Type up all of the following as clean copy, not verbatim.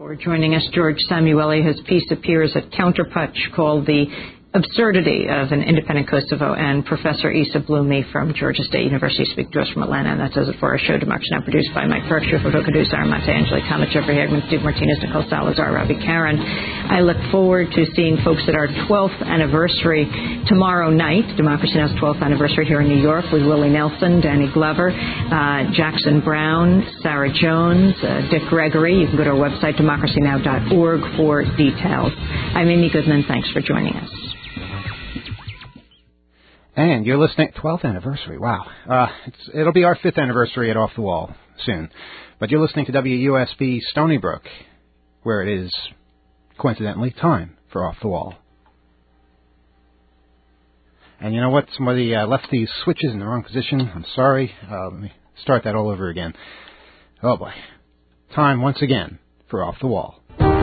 For joining us, George Samueli. His piece appears at Counterpunch called The Absurdity of an Independent Kosovo, and Professor Issa Blumey from Georgia State University speaking to us from Atlanta. And that does it for our show. Democracy Now! Produced by Mike Perkshire, photo-producer Armante Angeli, Kama Jeffrey Hagman, Steve Martinez, Nicole Salazar, Robbie Karen. I look forward to seeing folks at our 12th anniversary tomorrow night. Democracy Now!'s 12th anniversary here in New York with Willie Nelson, Danny Glover, Jackson Brown, Sarah Jones, Dick Gregory. You can go to our website, democracynow.org, for details. I'm Amy Goodman. Thanks for joining us. And you're listening, 12th anniversary, wow. It'll be our 5th anniversary at Off the Wall soon. But you're listening to WUSB Stony Brook, where it is, coincidentally, time for Off the Wall. And you know what? Somebody left these switches in the wrong position. I'm sorry. Let me start that all over again. Oh boy. Time once again for Off the Wall.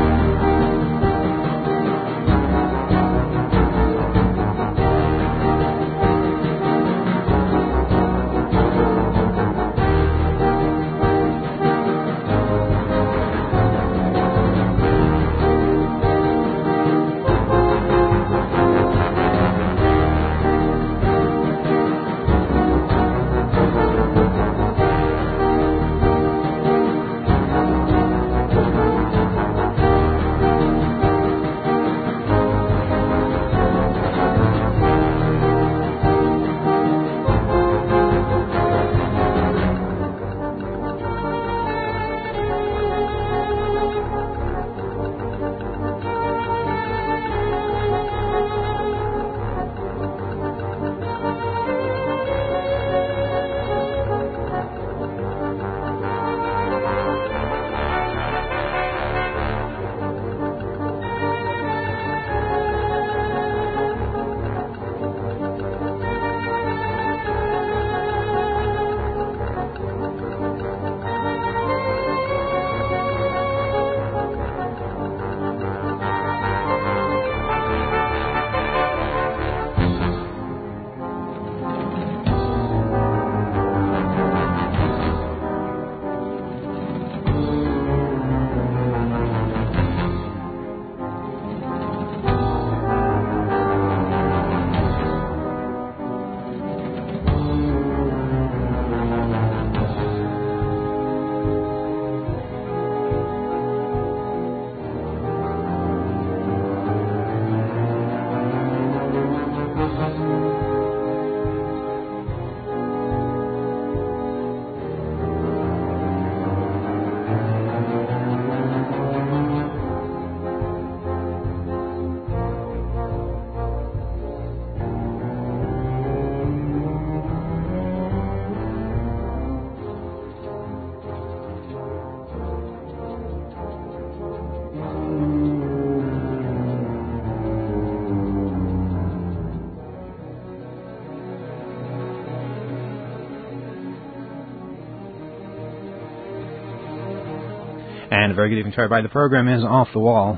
And a very good evening to everybody. The program is Off the Wall.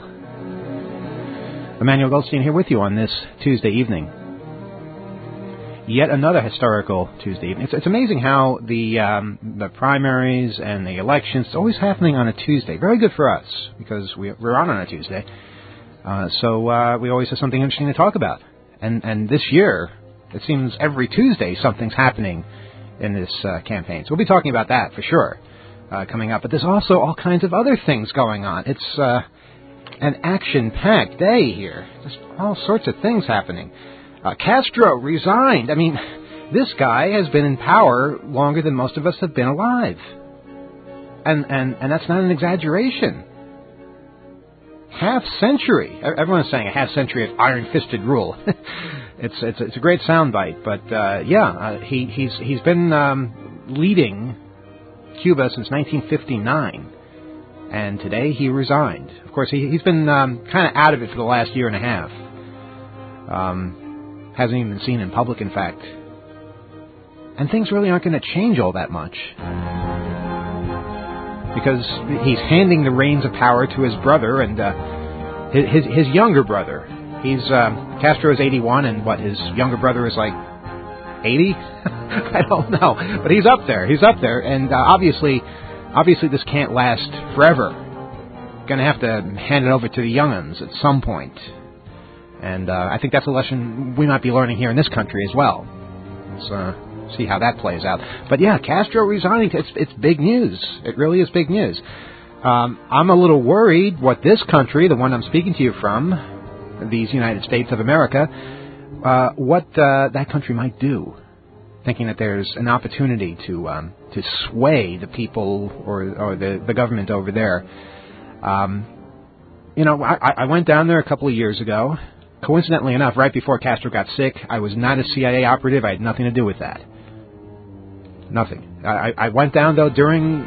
Emmanuel Goldstein here with you on this Tuesday evening. Yet another historical Tuesday evening. It's amazing how the primaries and the elections, it's always happening on a Tuesday. Very good for us, because we're on a Tuesday. So we always have something interesting to talk about. And this year, it seems every Tuesday something's happening in this campaign. So we'll be talking about that for sure. Coming up, but there's also all kinds of other things going on. It's an action-packed day here. Just all sorts of things happening. Castro resigned. I mean, this guy has been in power longer than most of us have been alive, and that's not an exaggeration. Half-century. Everyone's saying a half-century of iron-fisted rule. It's a great soundbite, but he's been leading Cuba since 1959, and today he resigned. Of course, he's been kind of out of it for the last year and a half. Hasn't even been seen in public, in fact. And things really aren't going to change all that much, because he's handing the reins of power to his brother and his younger brother. Castro is 81, and his younger brother is like 80? I don't know. But he's up there. And obviously this can't last forever. going to have to hand it over to the young'uns at some point. And I think that's a lesson we might be learning here in this country as well. Let's see how that plays out. But yeah, Castro resigning, it's big news. It really is big news. I'm a little worried what this country, the one I'm speaking to you from, these United States of America, what that country might do, thinking that there's an opportunity to sway the people or the government over there. I went down there a couple of years ago. Coincidentally enough, right before Castro got sick, I was not a CIA operative. I had nothing to do with that. Nothing. I went down, though, during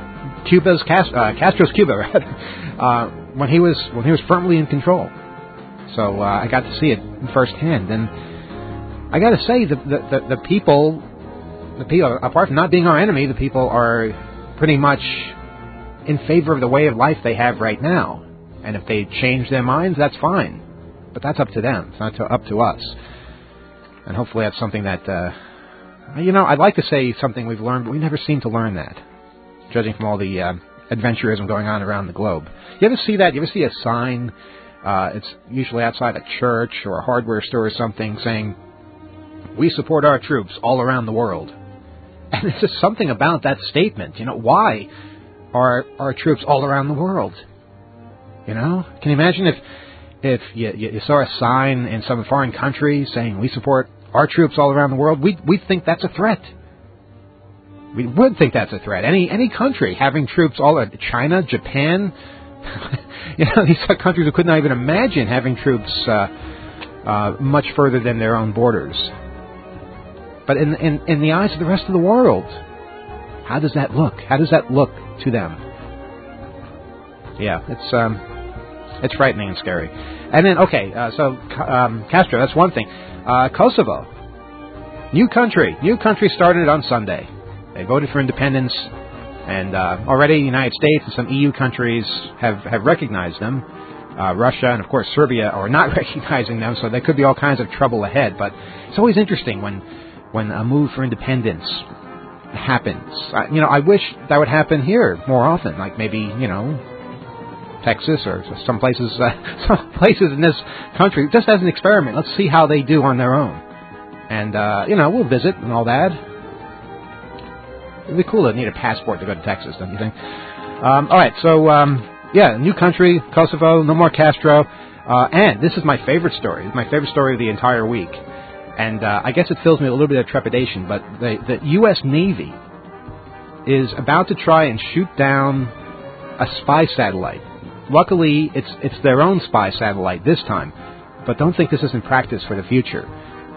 Castro's Cuba, when he was firmly in control. So I got to see it firsthand. And I got to say, the people, apart from not being our enemy, the people are pretty much in favor of the way of life they have right now. And if they change their minds, that's fine. But that's up to them. It's not up to us. And hopefully that's something that, I'd like to say something we've learned, but we never seem to learn that, judging from all the adventurism going on around the globe. You ever see that? You ever see a sign, it's usually outside a church or a hardware store or something, saying, "We support our troops all around the world." And there's just something about that statement. Why are our troops all around the world? Can you imagine if you saw a sign in some foreign country saying, "We support our troops all around the world"? We'd think that's a threat. We would think that's a threat. Any country having troops all over, China, Japan, these are countries who could not even imagine having troops much further than their own borders. But in the eyes of the rest of the world, how does that look? How does that look to them? Yeah, it's frightening and scary. And then, so Castro, that's one thing. Kosovo, new country started on Sunday. They voted for independence, and already the United States and some EU countries have recognized them. Russia and, of course, Serbia are not recognizing them, so there could be all kinds of trouble ahead. But it's always interesting when a move for independence happens. I wish that would happen here more often, like maybe, Texas or some places in this country, just as an experiment. Let's see how they do on their own. And, we'll visit and all that. It'd be cool to need a passport to go to Texas, don't you think? All right, so, new country, Kosovo, no more Castro. And this is my favorite story. It's my favorite story of the entire week. And I guess it fills me with a little bit of trepidation, but the U.S. Navy is about to try and shoot down a spy satellite. Luckily, it's their own spy satellite this time, but don't think this is in practice for the future.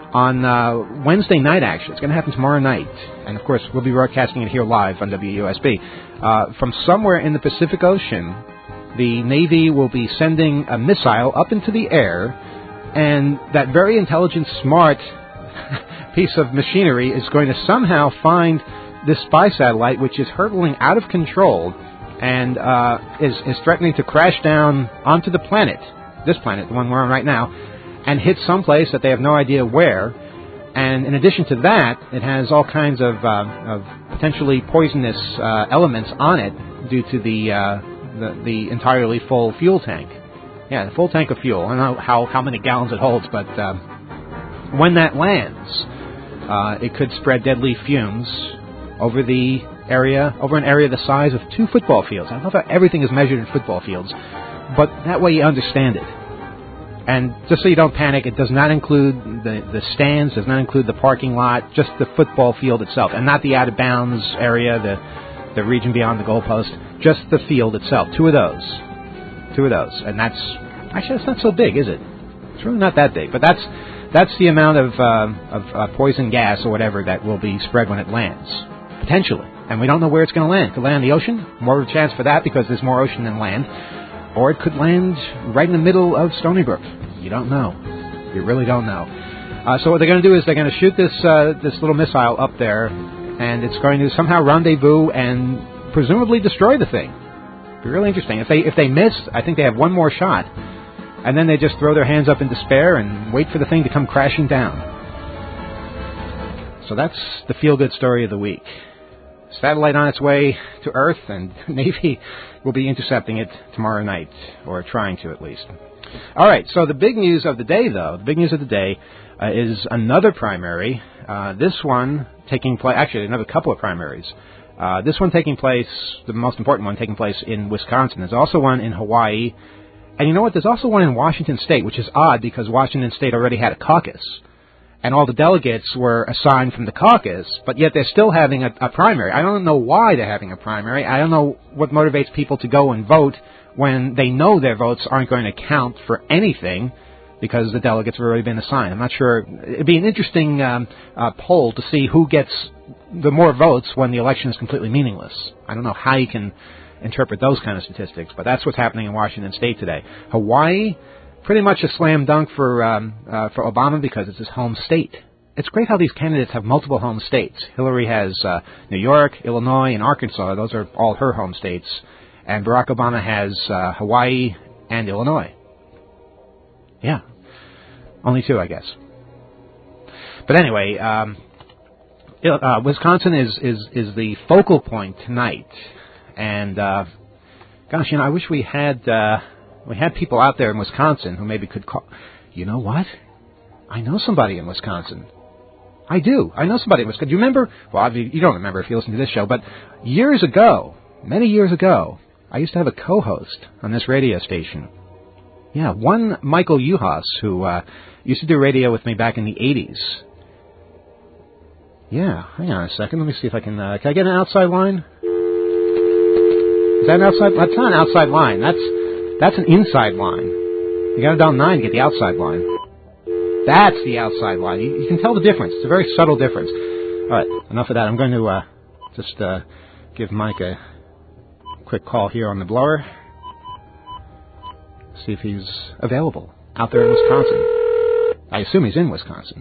On Wednesday night, actually, it's going to happen tomorrow night, and of course, we'll be broadcasting it here live on WUSB. From somewhere in the Pacific Ocean, the Navy will be sending a missile up into the air, and that very intelligent, smart piece of machinery is going to somehow find this spy satellite, which is hurtling out of control and is threatening to crash down onto the planet, this planet, the one we're on right now, and hit someplace that they have no idea where. And in addition to that, it has all kinds of potentially poisonous elements on it due to the entirely full fuel tank. Yeah, the full tank of fuel. I don't know how many gallons it holds, but when that lands, it could spread deadly fumes over an area the size of 2 football fields. I love how everything is measured in football fields, but that way you understand it. And just so you don't panic, it does not include the stands, does not include the parking lot, just the football field itself, and not the out-of-bounds area, the region beyond the goalpost, just the field itself. 2 of those. And that's not so big, is it? It's really not that big, but that's the amount of poison gas or whatever that will be spread when it lands, potentially. And we don't know where it's going to land. It could land in the ocean, more of a chance for that because there's more ocean than land. Or it could land right in the middle of Stony Brook. You don't know. You really don't know. So what they're going to do is they're going to shoot this little missile up there, and it's going to somehow rendezvous and presumably destroy the thing. It'd be really interesting. If they miss, I think they have one more shot, and then they just throw their hands up in despair and wait for the thing to come crashing down. So that's the feel-good story of the week. satellite on its way to Earth, and Navy will be intercepting it tomorrow night, or trying to at least. All right, so the big news of the day, though, is another primary, this one taking place, actually another couple of primaries. This one taking place, the most important one taking place in Wisconsin. There's also one in Hawaii. And you know what? There's also one in Washington State, which is odd because Washington State already had a caucus. And all the delegates were assigned from the caucus, but yet they're still having a primary. I don't know why they're having a primary. I don't know what motivates people to go and vote when they know their votes aren't going to count for anything because the delegates have already been assigned. I'm not sure. It'd be an interesting poll to see who gets the more votes when the election is completely meaningless. I don't know how you can interpret those kind of statistics, but that's what's happening in Washington State today. Hawaii, pretty much a slam dunk for Obama because it's his home state. It's great how these candidates have multiple home states. Hillary has New York, Illinois, and Arkansas. Those are all her home states. And Barack Obama has Hawaii and Illinois. Yeah. Only two, I guess. But anyway, Wisconsin is the focal point tonight. And, gosh, I wish we had people out there in Wisconsin who maybe could call. You know what? I know somebody in Wisconsin. I do. I know somebody in Wisconsin. Do you remember? Well, you don't remember if you listen to this show, but years ago, many years ago, I used to have a co-host on this radio station. Yeah, one Michael Uhas, who used to do radio with me back in the 80s. Yeah, hang on a second. Let me see if I can I get an outside line? Is that an outside? That's not an outside line. That's an inside line. You got to dial 9 to get the outside line. That's the outside line. You can tell the difference. It's a very subtle difference. All right, enough of that. I'm going to just give Mike a quick call here on the blower. See if he's available out there in Wisconsin. I assume he's in Wisconsin.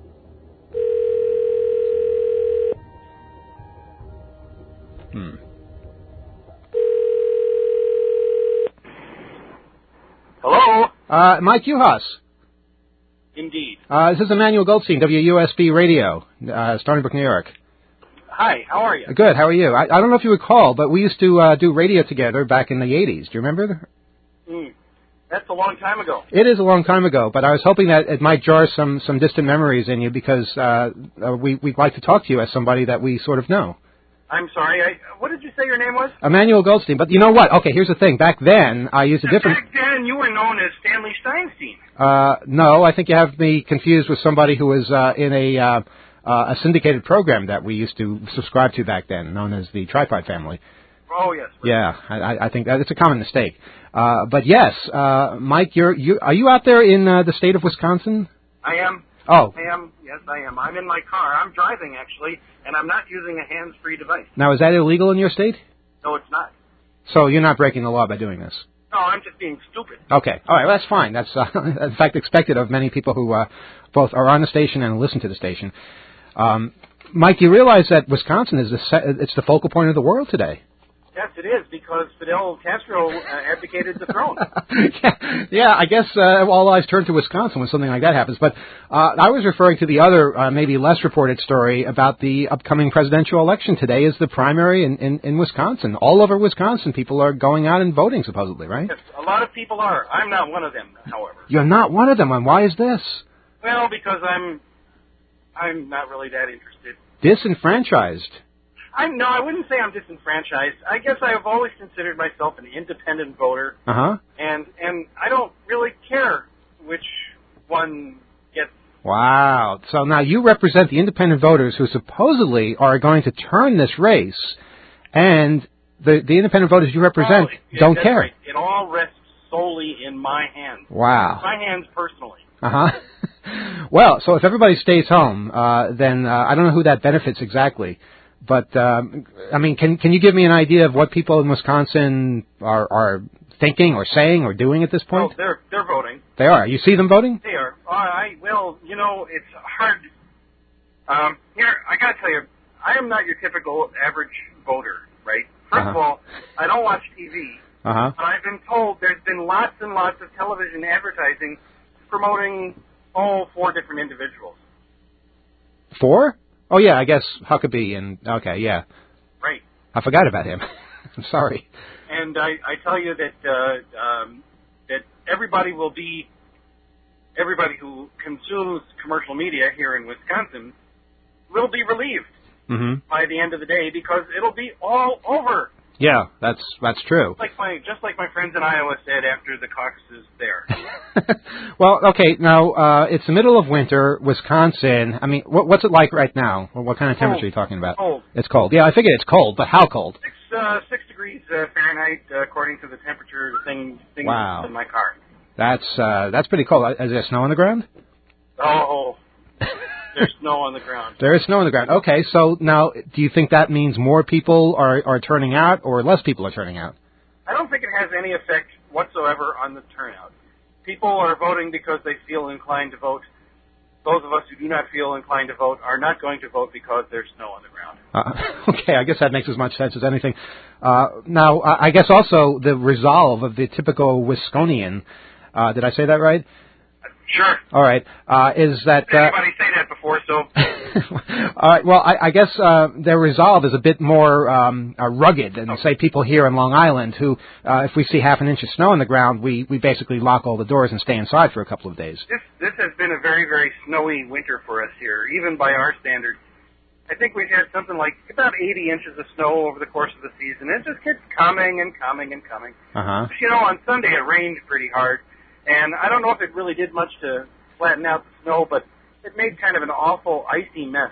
Hello? Mike Uhas. Indeed. This is Emmanuel Goldstein, WUSB Radio, Stony Brook, New York. Hi, how are you? Good, how are you? I don't know if you recall, but we used to do radio together back in the 80s. Do you remember? That's a long time ago. It is a long time ago, but I was hoping that it might jar some distant memories in you because we'd like to talk to you as somebody that we sort of know. I'm sorry, what did you say your name was? Emmanuel Goldstein, but you know what? Okay, here's the thing. Back then, I used a different... Back then, you were known as Stanley Steinstein. No, I think you have me confused with somebody who was in a syndicated program that we used to subscribe to back then, known as the Tripod Family. Oh, yes. Right. Yeah, I think that it's a common mistake. But yes, Mike, are you out there in the state of Wisconsin? I am. Oh. I am. Yes, I am. I'm in my car. I'm driving, actually, and I'm not using a hands-free device. Now, is that illegal in your state? No, it's not. So you're not breaking the law by doing this? No, I'm just being stupid. Okay. All right, well, that's fine. That's, in fact, expected of many people who both are on the station and listen to the station. Mike, you realize that Wisconsin is it's the focal point of the world today? Yes, it is, because Fidel Castro abdicated the throne. Yeah, I guess all eyes turn to Wisconsin when something like that happens. But I was referring to the other, maybe less reported story about the upcoming presidential election. Today is the primary in Wisconsin. All over Wisconsin, people are going out and voting, supposedly, right? Yes, a lot of people are. I'm not one of them, however. You're not one of them, and why is this? Well, because I'm not really that interested. Disenfranchised. No, I wouldn't say I'm disenfranchised. I guess I have always considered myself an independent voter. Uh-huh. And I don't really care which one gets... Wow. So now you represent the independent voters who supposedly are going to turn this race, and the independent voters you represent don't care. Right. It all rests solely in my hands. Wow. My hands personally. Uh-huh. Well, so if everybody stays home, then I don't know who that benefits exactly. But, I mean, can you give me an idea of what people in Wisconsin are thinking or saying or doing at this point? Oh, they're voting. They are. You see them voting? They are. Well, it's hard. Here, I got to tell you, I am not your typical average voter, right? First of all, I don't watch TV. Uh-huh. But I've been told there's been lots and lots of television advertising promoting, 4 different individuals. 4? Oh, yeah, I guess Huckabee and... Okay, yeah. I forgot about him. I'm sorry. And I tell you that that everybody who consumes commercial media here in Wisconsin will be relieved by the end of the day, because it'll be all over. Yeah, that's true. Just like my friends in Iowa said after the caucuses there. Well, okay, now it's the middle of winter, Wisconsin. I mean, what's it like right now? What kind of temperature are you talking about? Cold. It's cold. Yeah, I figured it's cold, but how cold? 6 degrees Fahrenheit, according to the temperature thing wow. in my car. That's pretty cold. Is there snow on the ground? Oh, there's snow on the ground. There is snow on the ground. Okay, so now, do you think that means more people are turning out, or less people are turning out? I don't think it has any effect whatsoever on the turnout. People are voting because they feel inclined to vote. Those of us who do not feel inclined to vote are not going to vote because there's snow on the ground. Okay, I guess that makes as much sense as anything. Now, I guess also the resolve of the typical Wisconian, did I say that right? Sure. All right. Is that... anybody say that before, so... All right. Well, I guess their resolve is a bit more rugged than, say, people here in Long Island who, if we see half an inch of snow on the ground, we basically lock all the doors and stay inside for a couple of days. This has been a very, very snowy winter for us here, even by our standards. I think we've had something like about 80 inches of snow over the course of the season. It just keeps coming and coming and coming. Uh-huh. You know, on Sunday it rained pretty hard, and I don't know if it really did much to flatten out the snow, but it made kind of an awful icy mess.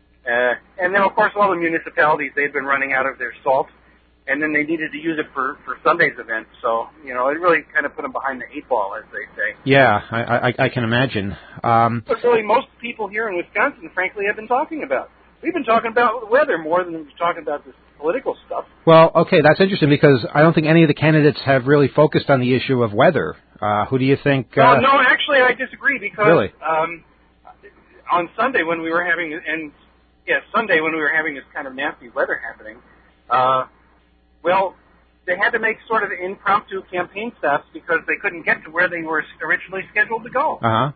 And then, of course, all the municipalities, they'd been running out of their salt, and then they needed to use it for Sunday's event. So, you know, it really kind of put them behind the 8 ball, as they say. Yeah, I can imagine. But really, most people here in Wisconsin, frankly, have been talking about. We've been talking about the weather more than we've been talking about this political stuff. Well, okay, that's interesting, because I don't think any of the candidates have really focused on the issue of weather. Who do you think... No, actually, I disagree, because... Really? On Sunday when we were having, Sunday when we were having this kind of nasty weather happening, well, they had to make sort of impromptu campaign stops because they couldn't get to where they were originally scheduled to go. Uh-huh.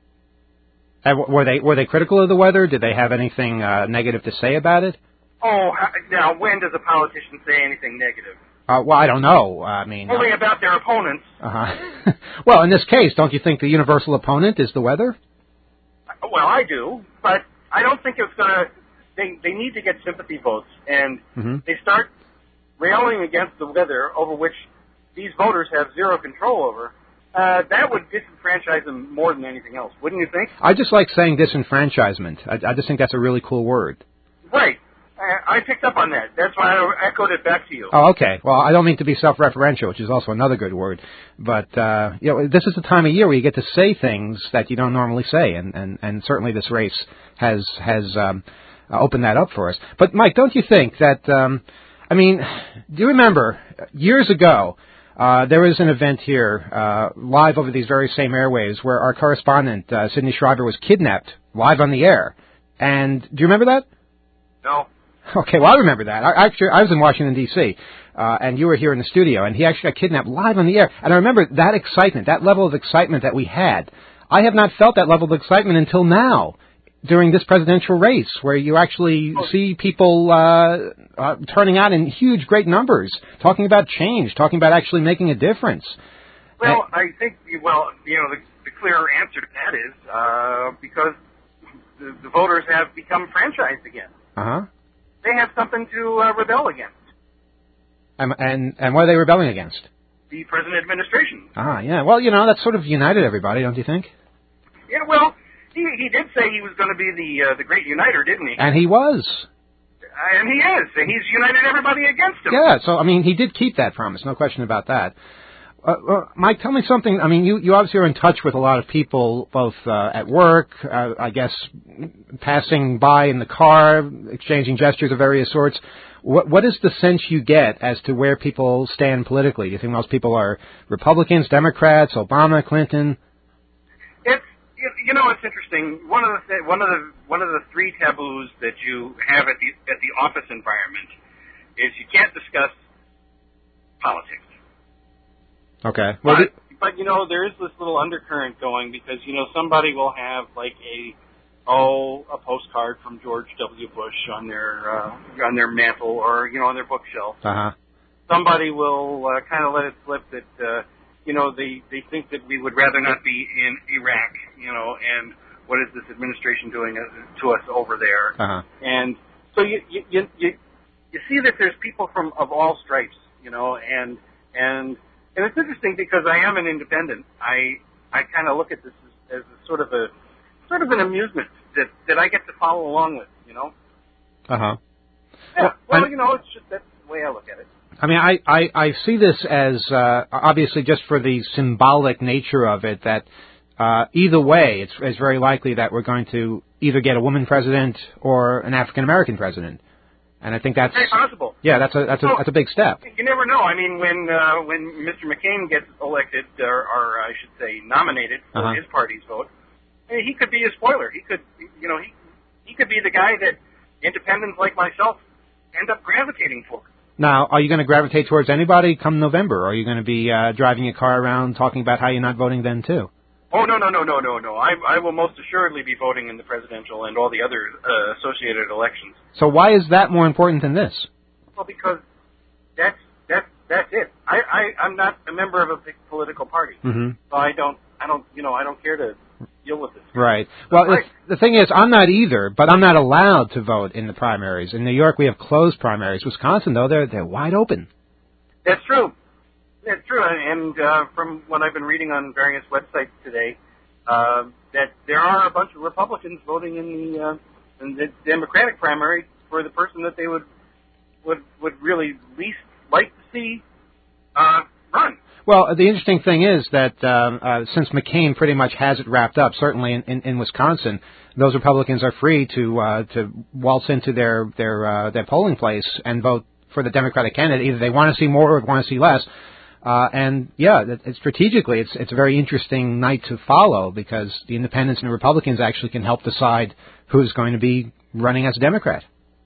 And were they critical of the weather? Did they have anything negative to say about it? Oh, now, when does a politician say anything negative? Well, I don't know. I mean... Only about their opponents. Uh-huh. Well, in this case, don't you think the universal opponent is the weather? Well, I do, but I don't think it's going to... They need to get sympathy votes, and they start railing against the weather over which these voters have zero control over. That would disenfranchise them more than anything else, wouldn't you think? I just like saying disenfranchisement. I just think that's a really cool word. Right. I picked up on that. That's why I echoed it back to you. Oh, okay. Well, I don't mean to be self-referential, which is also another good word. But, you know, this is the time of year where you get to say things that you don't normally say, and certainly this race has opened that up for us. But, Mike, don't you think that, I mean, do you remember years ago, there was an event here, live over these very same airwaves, where our correspondent, Sidney Schreiber, was kidnapped live on the air. And do you remember that? No. Okay, well, I remember that. I was in Washington, D.C., and you were here in the studio, and he actually got kidnapped live on the air. And I remember that excitement, that level of excitement that we had. I have not felt that level of excitement until now, during this presidential race, where you actually see people turning out in huge, great numbers, talking about change, talking about actually making a difference. Well, I think, the clear answer to that is because the voters have become franchised again. Uh-huh. They have something to rebel against. And what are they rebelling against? The present administration. Ah, yeah. Well, that sort of united everybody, don't you think? Yeah, well, he did say he was going to be the great uniter, didn't he? And he was. And he is. And he's united everybody against him. Yeah, so, I mean, he did keep that promise, no question about that. Mike, tell me something. I mean, you obviously are in touch with a lot of people, both at work, I guess, passing by in the car, exchanging gestures of various sorts. What is the sense you get as to where people stand politically? Do you think most people are Republicans, Democrats, Obama, Clinton? It's interesting. One of the 3 taboos that you have at the office environment is you can't discuss politics. Okay. Well, but there is this little undercurrent going because somebody will have like a a postcard from George W. Bush on their mantle or on their bookshelf. Uh-huh. Somebody will kind of let it slip that they think that we would rather not be in Iraq, and what is this administration doing to us over there? Uh-huh. And so you see that there's people of all stripes, and it's interesting because I am an independent. I kind of look at this as sort of an amusement that I get to follow along with, Uh-huh. Yeah. Well, it's just that's the way I look at it. I mean, I see this as obviously just for the symbolic nature of it that either way, it's very likely that we're going to either get a woman president or an African American president, and I think that's very possible. Yeah, that's a big step. You never know. I mean, when Mr. McCain gets elected, or I should say nominated for his party's vote, he could be a spoiler. He could, he could be the guy that independents like myself end up gravitating for. Now, are you going to gravitate towards anybody come November? Or are you going to be driving your car around talking about how you're not voting then, too? Oh, no. I will most assuredly be voting in the presidential and all the other associated elections. So why is that more important than this? Well, because that's it. I'm not a member of a big political party. Mm-hmm. So I don't care to deal with this. Right. Well, the thing is, I'm not either, but I'm not allowed to vote in the primaries. In New York, we have closed primaries. Wisconsin, though, they're wide open. That's true. That's true. And from what I've been reading on various websites today, that there are a bunch of Republicans voting in the Democratic primary for the person that they would really least like to see run. Well, the interesting thing is that since McCain pretty much has it wrapped up, certainly in Wisconsin, those Republicans are free to waltz into their polling place and vote for the Democratic candidate. Either they want to see more or want to see less. And yeah, strategically, it's a very interesting night to follow because the Independents and the Republicans actually can help decide who's going to be running as a Democrat.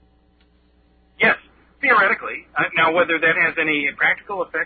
Yes, theoretically. Now, whether that has any practical effect.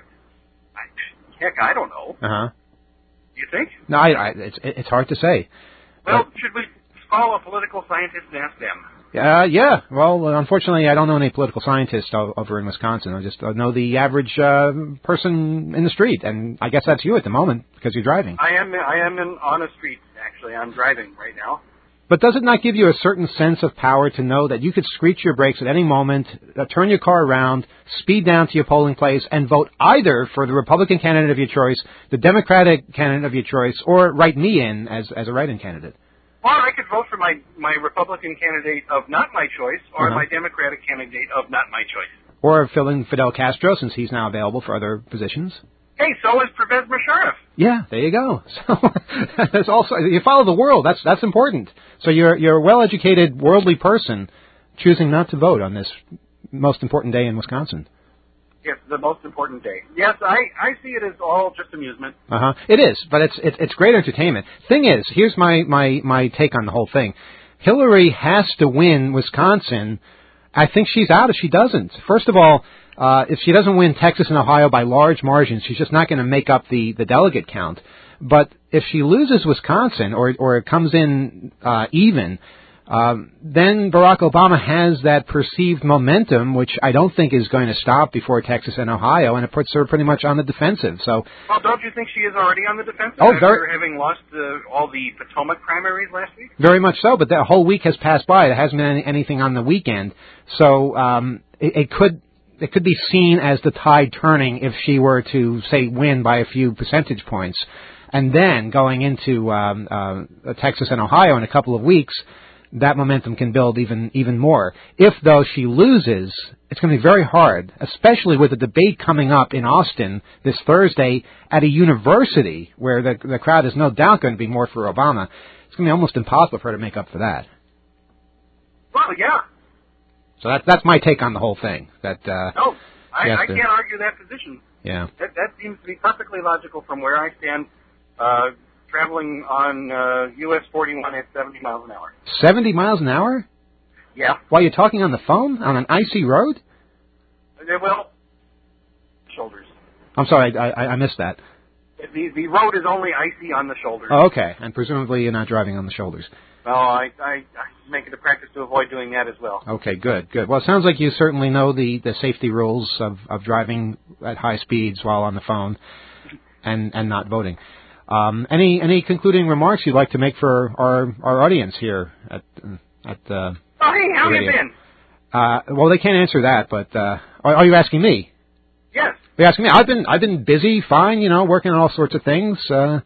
Heck, I don't know. Uh-huh. Do you think? No, it's hard to say. Well, should we call a political scientist and ask them? Yeah. Well, unfortunately, I don't know any political scientists over in Wisconsin. I just know the average person in the street, and I guess that's you at the moment because you're driving. I am on a street, actually. I'm driving right now. But does it not give you a certain sense of power to know that you could screech your brakes at any moment, turn your car around, speed down to your polling place, and vote either for the Republican candidate of your choice, the Democratic candidate of your choice, or write me in as a write-in candidate? Or I could vote for my Republican candidate of not my choice, or my Democratic candidate of not my choice. Or fill in Fidel Castro, since he's now available for other positions. Hey, so is Pervez Musharraf. Yeah, there you go. So that's also you follow the world. That's important. So you're a well-educated, worldly person choosing not to vote on this most important day in Wisconsin. Yes, the most important day. Yes, I see it as all just amusement. It is, but it's great entertainment. Thing is, here's my take on the whole thing. Hillary has to win Wisconsin. I think she's out if she doesn't. First of all, if she doesn't win Texas and Ohio by large margins, she's just not going to make up the delegate count. But if she loses Wisconsin or it comes in even, then Barack Obama has that perceived momentum, which I don't think is going to stop before Texas and Ohio, and it puts her pretty much on the defensive. So, well, don't you think she is already on the defensive after having lost all the Potomac primaries last week? Very much so, but the whole week has passed by. There hasn't been anything on the weekend. So it could be seen as the tide turning if she were to, say, win by a few percentage points. And then going into Texas and Ohio in a couple of weeks, that momentum can build even more. If, though, she loses, it's going to be very hard, especially with the debate coming up in Austin this Thursday at a university where the crowd is no doubt going to be more for Obama. It's going to be almost impossible for her to make up for that. Well, yeah. So that's my take on the whole thing. I can't argue that position. Yeah. That seems to be perfectly logical from where I stand, traveling on US 41 at 70 miles an hour. 70 miles an hour? Yeah. While you're talking on the phone on an icy road? Well, shoulders. I'm sorry, I missed that. The road is only icy on the shoulders. Oh, okay. And presumably you're not driving on the shoulders. No, I make it a practice to avoid doing that as well. Okay, good. Well, it sounds like you certainly know the safety rules of driving at high speeds while on the phone and not voting. Any concluding remarks you'd like to make for our audience here at Oh, hey, how you been? Well, they can't answer that, but are you asking me? Yes. You're asking me. I've been busy, fine, working on all sorts of things. The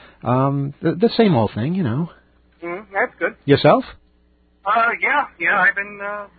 same old thing, That's good. Yourself? Yeah, I've been,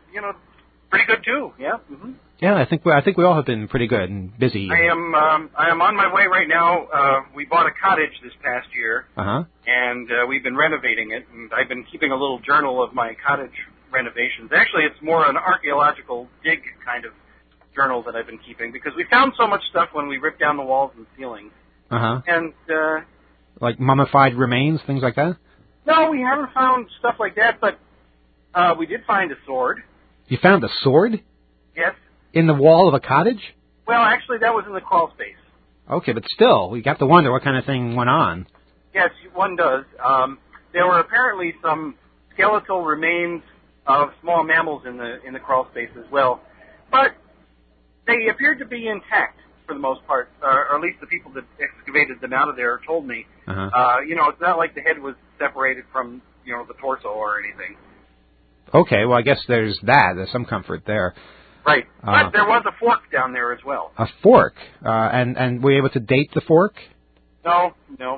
pretty good too. Yeah. Mm-hmm. Yeah, I think we all have been pretty good and busy. I am on my way right now. We bought a cottage this past year, and we've been renovating it. And I've been keeping a little journal of my cottage renovations. Actually, it's more an archaeological dig kind of journal that I've been keeping because we found so much stuff when we ripped down the walls and ceilings. And like mummified remains, things like that. No, we haven't found stuff like that, but we did find a sword. You found a sword? Yes. In the wall of a cottage? Well, actually, that was in the crawl space. Okay, but still, we got to wonder what kind of thing went on. Yes, one does. There were apparently some skeletal remains of small mammals in the crawl space as well, but they appeared to be intact for the most part, or at least the people that excavated them out of there told me. It's not like the head was separated from the torso or anything. Okay, well, I guess there's some comfort there. Right, but there was a fork down there as well. A fork? And were you able to date the fork? No.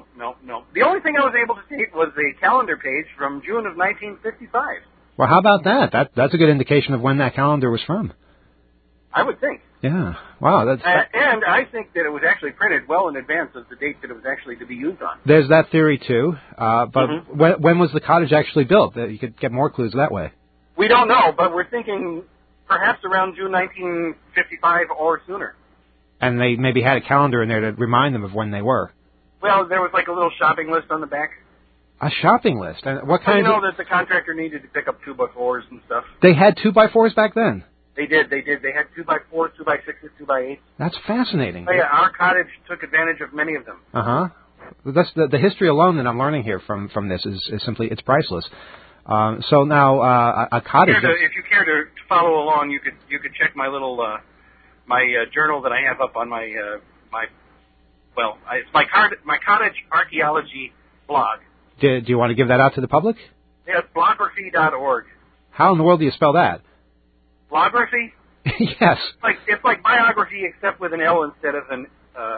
The only thing I was able to date was a calendar page from June of 1955. Well, how about that? That's a good indication of when that calendar was from. I would think. Yeah. Wow. And I think that it was actually printed well in advance of the date that it was actually to be used on. There's that theory, too. But when was the cottage actually built? You could get more clues that way. We don't know, but we're thinking perhaps around June 1955 or sooner. And they maybe had a calendar in there to remind them of when they were. Well, there was like a little shopping list on the back. A shopping list? And what kind that the contractor needed to pick up 2x4s and stuff. They had 2x4s back then? They did. They had 2x4s, 2x6s, 2x8s. That's fascinating. Oh, yeah, our cottage took advantage of many of them. That's the history alone that I'm learning here from this is simply, it's priceless. So now a cottage. If you care to follow along, you could check my little journal that I have up on it's my cottage archaeology blog. Do you want to give that out to the public? Yeah, it's blography.org. How in the world do you spell that? Blography? Yes. It's like biography except with an L instead of an.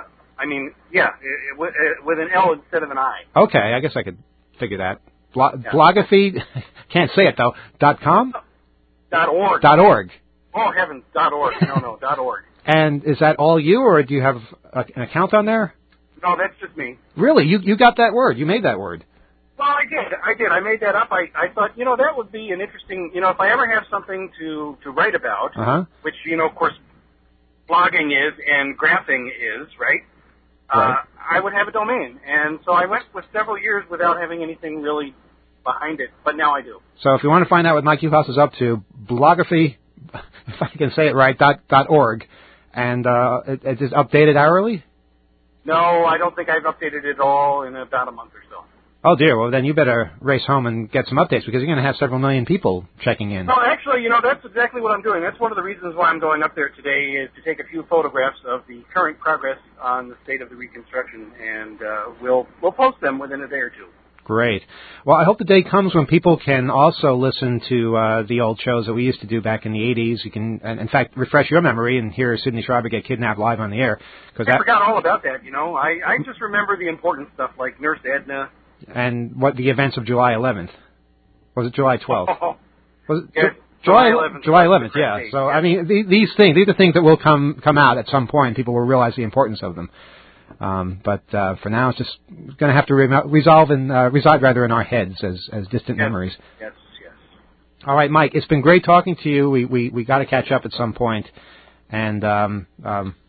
With an L instead of an I. Okay, I guess I could figure that. Blography, can't say it though. .com? .org. .org. Oh heavens, .org. No, .org. And is that all you, or do you have an account on there? No, that's just me. Really? You got that word? You made that word? Well, I did. I made that up. I thought, that would be an interesting, if I ever have something to write about, which, of course, blogging is and graphing is, right? I would have a domain. And so I went with several years without having anything really behind it, but now I do. So if you want to find out what Mike Uhouse is up to, blography, if I can say it right, .org, and it is updated hourly? No, I don't think I've updated it all in about a month or so. Oh, dear. Well, then you better race home and get some updates because you're going to have several million people checking in. No, actually, that's exactly what I'm doing. That's one of the reasons why I'm going up there today is to take a few photographs of the current progress on the state of the reconstruction, and we'll post them within a day or two. Great. Well, I hope the day comes when people can also listen to the old shows that we used to do back in the 80s. You can, in fact, refresh your memory and hear Sidney Schreiber get kidnapped live on the air. I forgot all about that, I just remember the important stuff like Nurse Edna. And what the events of July 11th. Was it July 12th? Was it yes, July 11th. July 11th, yeah. So, I mean, these are things that will come out at some point. People will realize the importance of them. But for now, it's just going to have to reside in our heads as distant memories. Yes. All right, Mike, it's been great talking to you. We got to catch up at some point. And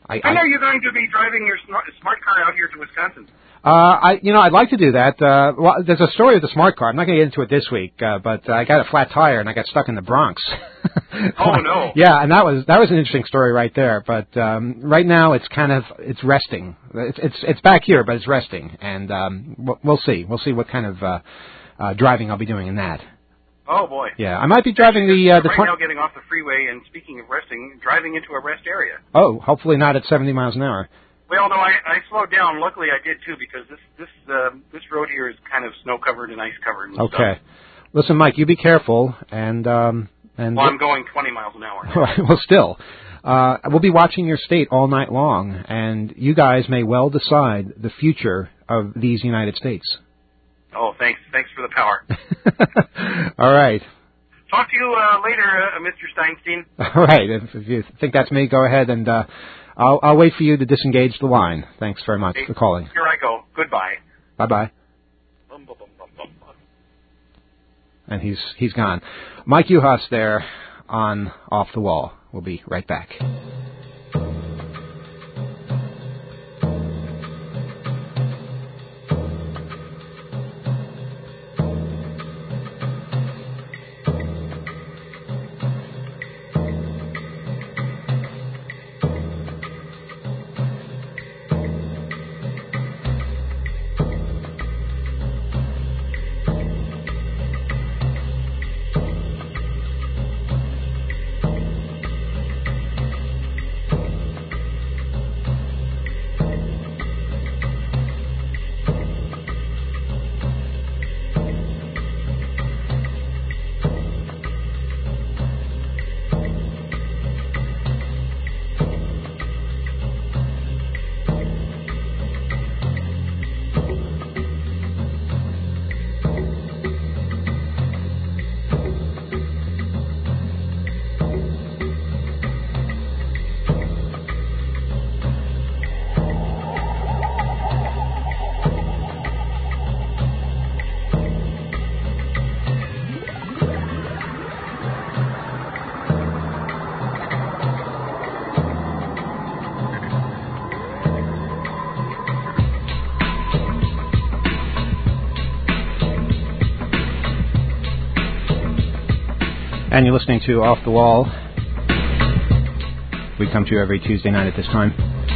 When are you going to be driving your smart car out here to Wisconsin? I'd like to do that. Well, there's a story of the smart car. I'm not going to get into it this week, but I got a flat tire and I got stuck in the Bronx. Oh no! Yeah, and that was an interesting story right there. But right now it's resting. It's back here, but it's resting, and we'll see. We'll see what kind of driving I'll be doing in that. Oh boy! Yeah, I might be driving right now, getting off the freeway, and speaking of resting, driving into a rest area. Oh, hopefully not at 70 miles an hour. Well, no, I slowed down. Luckily, I did too, because this road here is kind of snow covered and ice covered. And okay. stuff. Listen, Mike, you be careful, and well, I'm going 20 miles an hour. Right. Well, still, we'll be watching your state all night long, and you guys may well decide the future of these United States. Oh, thanks. Thanks for the power. All right. Talk to you later, Mr. Steinstein. All right. If you think that's me, go ahead, and I'll wait for you to disengage the line. Thanks very much for calling. Here I go. Goodbye. Bye-bye. And he's gone. Mike Uhas there on Off the Wall. We'll be right back. And you're listening to Off the Wall. We come to you every Tuesday night at this time.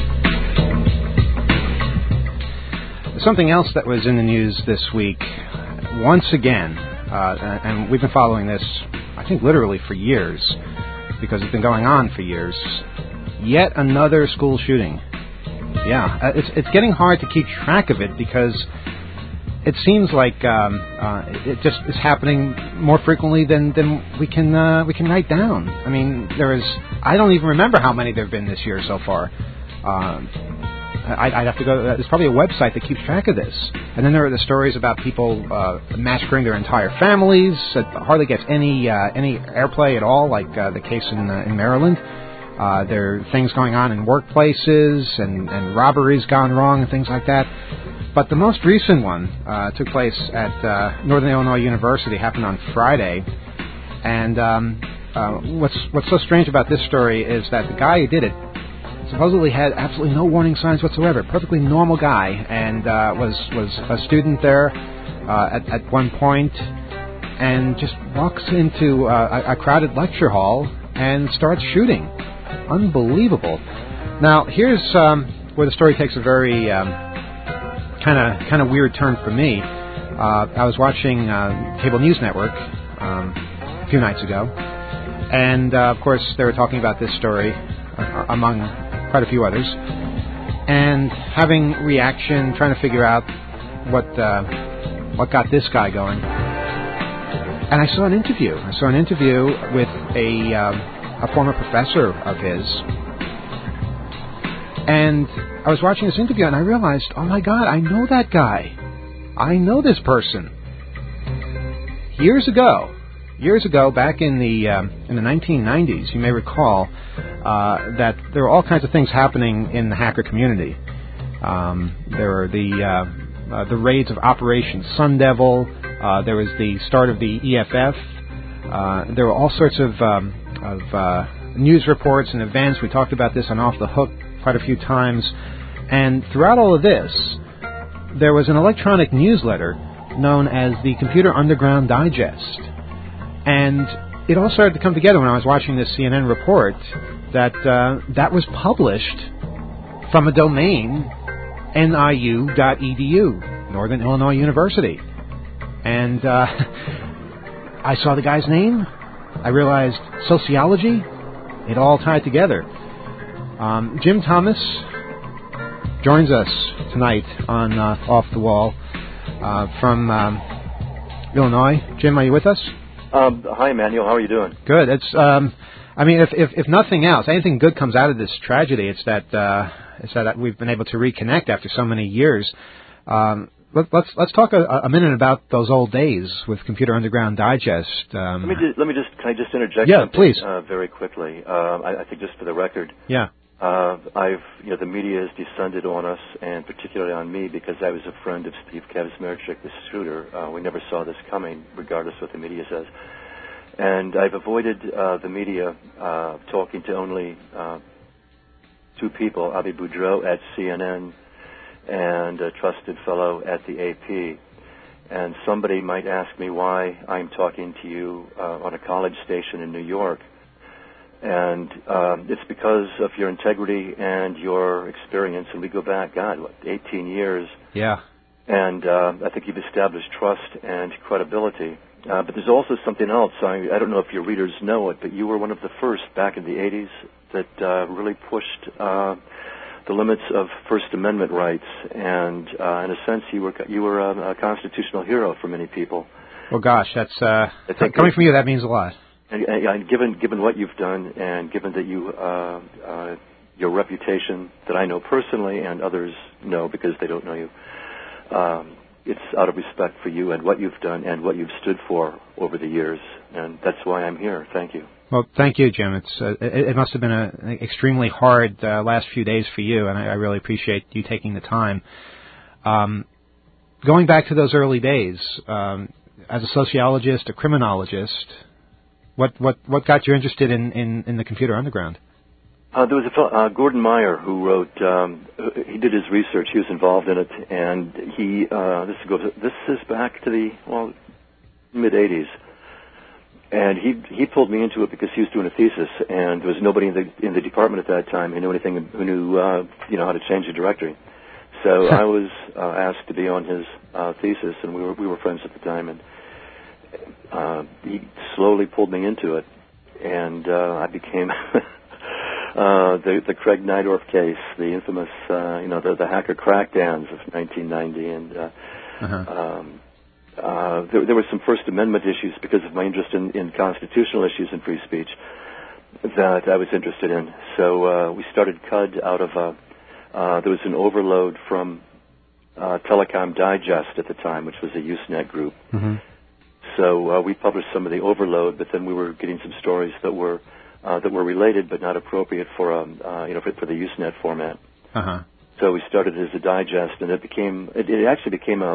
Something else that was in the news this week, once again, and we've been following this, I think literally for years, because it's been going on for years, yet another school shooting. Yeah, it's getting hard to keep track of it because it seems like it just is happening more frequently than we can write down. I mean, I don't even remember how many there have been this year so far. I'd have to go. There's probably a website that keeps track of this. And then there are the stories about people massacring their entire families. It hardly gets any airplay at all, like the case in Maryland. There are things going on in workplaces and robberies gone wrong and things like that. But the most recent one took place at Northern Illinois University, happened on Friday. And what's so strange about this story is that the guy who did it supposedly had absolutely no warning signs whatsoever. Perfectly normal guy, and was a student there at one point, and just walks into a crowded lecture hall and starts shooting. Unbelievable. Now, here's where the story takes a very kind of weird turn for me. I was watching Cable News Network a few nights ago, and of course they were talking about this story among quite a few others, and having reaction, trying to figure out what got this guy going. And I saw an interview. With a former professor of his. And I was watching this interview and I realized, oh my God, I know that guy. I know this person. Years ago, back in the 1990s, you may recall that there were all kinds of things happening in the hacker community. There were the raids of Operation Sun Devil. There was the start of the EFF. There were all sorts of news reports and events. We talked about this on Off the Hook quite a few times. And throughout all of this, there was an electronic newsletter known as the Computer Underground Digest. And it all started to come together when I was watching this CNN report that that was published from a domain, niu.edu, Northern Illinois University. And I saw the guy's name. I realized sociology. It all tied together. Jim Thomas joins us tonight on Off the Wall from Illinois. Jim, are you with us? Hi, Emmanuel. How are you doing? Good. It's if nothing else, anything good comes out of this tragedy, it's that we've been able to reconnect after so many years. Let's talk a minute about those old days with Computer Underground Digest. Can I just interject? Yeah, please. Very quickly. I think just for the record. Yeah. The media has descended on us, and particularly on me, because I was a friend of Steve Kazmierczyk, the shooter. We never saw this coming, regardless of what the media says. And I've avoided the media talking to only two people, Avi Boudreau at CNN and a trusted fellow at the AP. And somebody might ask me why I'm talking to you on a college station in New York. And it's because of your integrity and your experience. And we go back, 18 years. Yeah. And I think you've established trust and credibility. But there's also something else. I don't know if your readers know it, but you were one of the first back in the 80s that really pushed the limits of First Amendment rights. And in a sense, you were a constitutional hero for many people. Well, gosh, that's coming from you. That means a lot. And given what you've done, and given that your reputation that I know personally and others know because they don't know you, it's out of respect for you and what you've done and what you've stood for over the years, and that's why I'm here. Thank you. Well, thank you, Jim. It must have been an extremely hard last few days for you, and I really appreciate you taking the time. Going back to those early days, as a sociologist, a criminologist, what got you interested in the Computer Underground? There was a fellow, Gordon Meyer, who wrote. He did his research. He was involved in it, and this is back to the mid '80s. And he pulled me into it because he was doing a thesis, and there was nobody in the department at that time who knew how to change a directory. So I was asked to be on his thesis, and we were friends at the time, and he slowly pulled me into it, and I became the Craig Nydorf case, the infamous the hacker crackdowns of 1990, and there were some First Amendment issues because of my interest in constitutional issues and free speech that I was interested in. So we started CUD out of there was an overload from Telecom Digest at the time, which was a Usenet group. Mm-hmm. So we published some of the overload, but then we were getting some stories that were related but not appropriate for for the Usenet format. Uh-huh. So we started it as a digest, and it actually became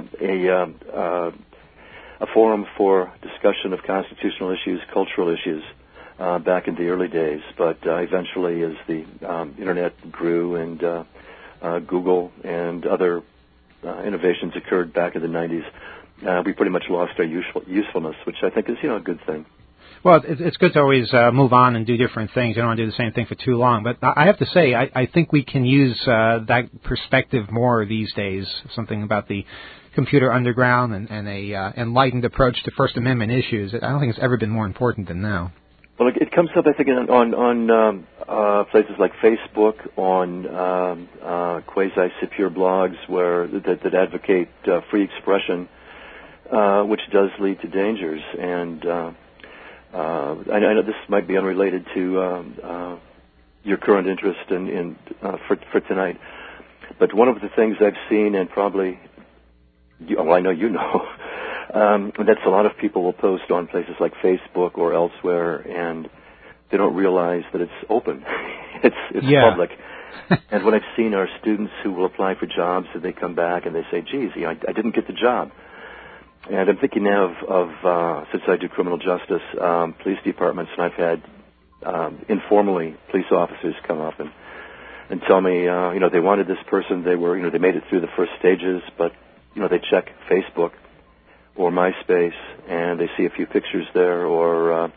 a forum for discussion of constitutional issues, cultural issues, back in the early days. But eventually, as the internet grew and Google and other innovations occurred back in the 90s, we pretty much lost our usefulness, which I think is a good thing. Well, it's good to always move on and do different things. You don't want to do the same thing for too long. But I have to say, I think we can use that perspective more these days, something about the Computer Underground and a enlightened approach to First Amendment issues. I don't think it's ever been more important than now. Well, it comes up, I think, on places like Facebook, on quasi-secure blogs that advocate free expression, which does lead to dangers. And I know this might be unrelated to your current interest for tonight, but one of the things I've seen, and probably, I know you know, that's a lot of people will post on places like Facebook or elsewhere, and they don't realize that it's open. it's public. And what I've seen are students who will apply for jobs, and they come back and they say, geez, I didn't get the job. And I'm thinking now of since I do criminal justice, police departments, and I've had informally police officers come up and and tell me, they wanted this person. They were, they made it through the first stages, but, they check Facebook or MySpace and they see a few pictures there or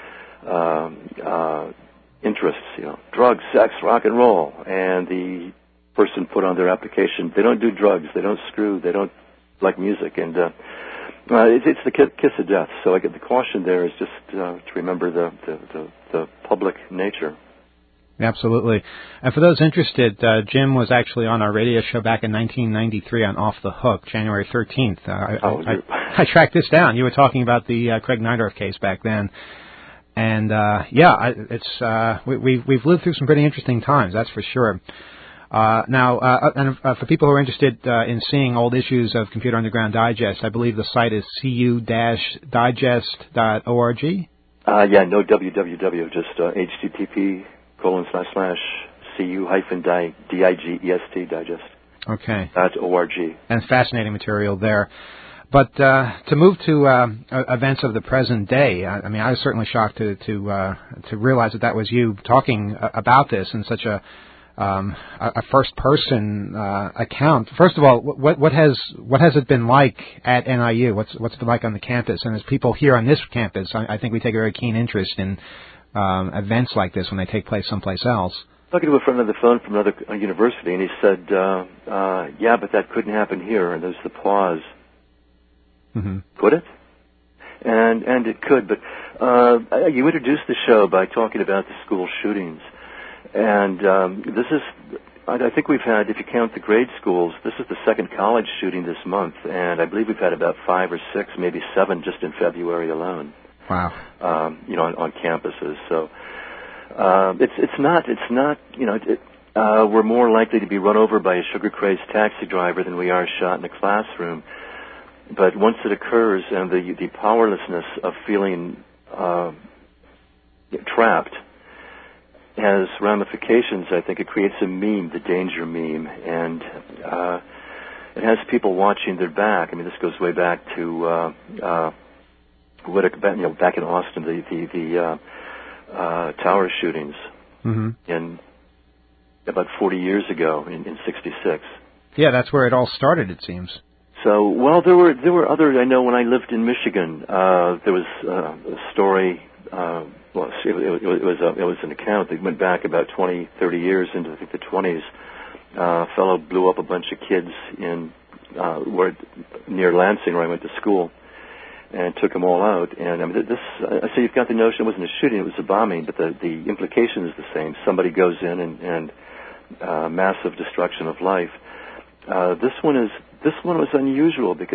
interests, drugs, sex, rock and roll. And the person put on their application, they don't do drugs, they don't screw, they don't like music. And it's the kiss of death. So I get the caution there is just to remember the public nature. Absolutely. And for those interested, Jim was actually on our radio show back in 1993 on Off the Hook, January 13th. I tracked this down. You were talking about the Craig Neidorff case back then. And, we've lived through some pretty interesting times, that's for sure. For people who are interested in seeing old issues of Computer Underground Digest, I believe the site is cu-digest.org. No www, just http://cu-digest digest. Okay. .org. And fascinating material there. But to move to events of the present day, I was certainly shocked to realize that was you talking about this in such a first-person account. First of all, what has it been like at NIU? What's it been like on the campus? And as people here on this campus, I think we take a very keen interest in events like this when they take place someplace else. Talking to a friend on the phone from another university, and he said, but that couldn't happen here. And there's the pause. Mm-hmm. Could it? And it could, but you introduced the show by talking about the school shootings. And this is, I think we've had, if you count the grade schools, this is the second college shooting this month. And I believe we've had about 5 or 6, maybe 7 just in February alone. Wow. On campuses. So it's not. We're more likely to be run over by a sugar-crazed taxi driver than we are shot in a classroom. But once it occurs, and the powerlessness of feeling trapped has ramifications. I think it creates a meme, the danger meme, and it has people watching their back. I mean, this goes way back to back in Austin, the tower shootings in about 40 years ago in '66. Yeah, that's where it all started, it seems. So, well, there were other. I know when I lived in Michigan, there was a story. It was an account that went back about 20, 30 years into I think the 20s. A fellow blew up a bunch of kids in near Lansing, where I went to school, and took them all out. And I mean, so you've got the notion it wasn't a shooting; it was a bombing, but the implication is the same. Somebody goes in and massive destruction of life. This one was unusual because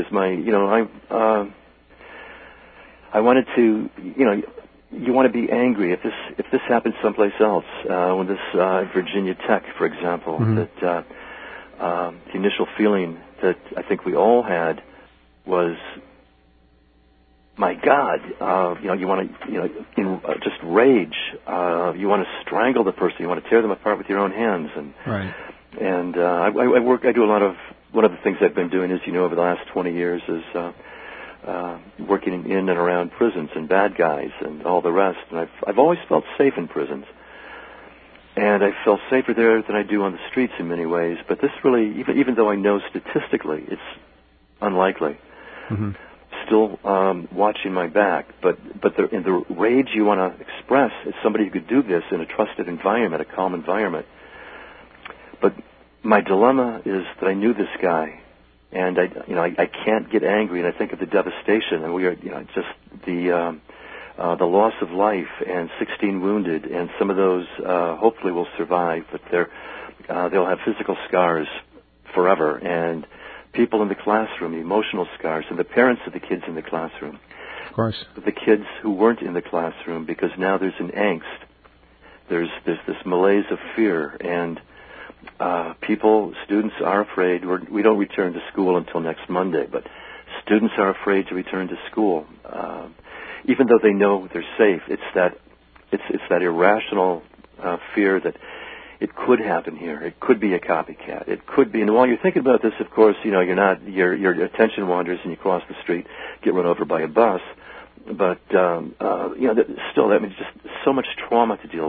I wanted to, you want to be angry if this happened someplace else. When this Virginia Tech, for example, that the initial feeling that I think we all had was, my God, you want to, just rage. You want to strangle the person. You want to tear them apart with your own hands. And right. And I do a lot of. One of the things I've been doing, as you know, over the last 20 years is working in and around prisons and bad guys and all the rest. And I've always felt safe in prisons. And I felt safer there than I do on the streets in many ways. But this really, even though I know statistically it's unlikely, still watching my back. But the rage you want to express is somebody who could do this in a trusted environment, a calm environment. But my dilemma is that I knew this guy, and I can't get angry, and I think of the devastation, and we are, just the loss of life, and 16 wounded, and some of those hopefully will survive, but they'll have physical scars forever, and people in the classroom, emotional scars, and the parents of the kids in the classroom. Of course. The kids who weren't in the classroom, because now there's an angst, there's this malaise of fear, and students are afraid. We don't return to school until next Monday, but students are afraid to return to school, even though they know they're safe. It's that irrational fear that it could happen here. It could be a copycat. It could be. And while you're thinking about this, of course, your attention wanders and you cross the street, get run over by a bus. But still, that means just so much trauma to deal with.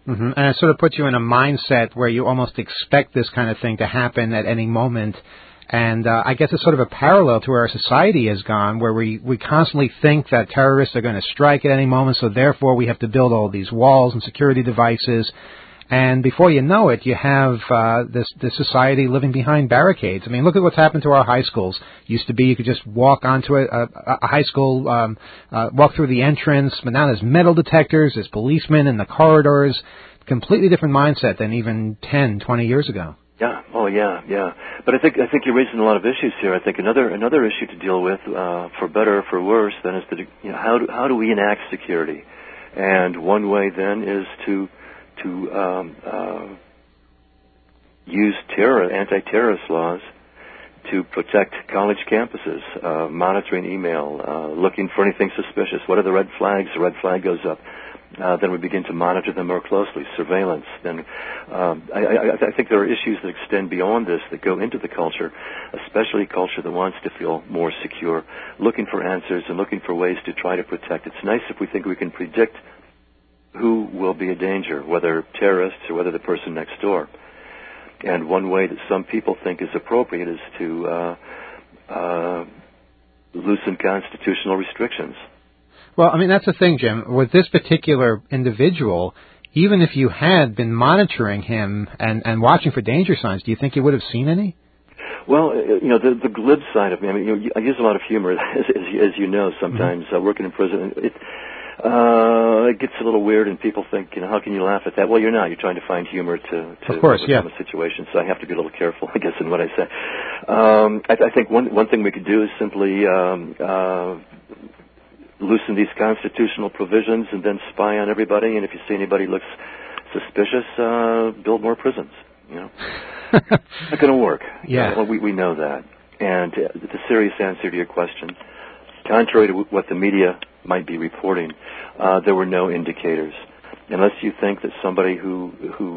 Mm-hmm. And it sort of puts you in a mindset where you almost expect this kind of thing to happen at any moment. And I guess it's sort of a parallel to where our society has gone, where we constantly think that terrorists are going to strike at any moment, so therefore we have to build all these walls and security devices. And before you know it, you have this society living behind barricades. I mean, look at what's happened to our high schools. Used to be you could just walk onto a high school, walk through the entrance, but now there's metal detectors, there's policemen in the corridors. Completely different mindset than even 10, 20 years ago. Yeah. Oh, yeah. But I think you're raising a lot of issues here. I think another issue to deal with, for better or for worse, then is how do we enact security? And one way then is to use anti-terrorist laws to protect college campuses, monitoring email, looking for anything suspicious. What are the red flags? The red flag goes up. Then we begin to monitor them more closely, surveillance. Then I think there are issues that extend beyond this, that go into the culture, especially a culture that wants to feel more secure, looking for answers and looking for ways to try to protect. It's nice if we think we can predict who will be a danger, whether terrorists or whether the person next door. And one way that some people think is appropriate is to loosen constitutional restrictions. Well, I mean, that's the thing, Jim. With this particular individual, even if you had been monitoring him and watching for danger signs, do you think you would have seen any? Well, the glib side of me, I mean, I use a lot of humor, as you know, sometimes, working in prison. It gets a little weird, and people think, how can you laugh at that? Well, you're not. You're trying to find humor to of course, overcome a situation, so I have to be a little careful, I guess, in what I say. I think one thing we could do is simply loosen these constitutional provisions and then spy on everybody, and if you see anybody looks suspicious, build more prisons. Not going to work. Yeah. Well, we know that. And the serious answer to your question, contrary to what the media might be reporting, there were no indicators. Unless you think that somebody who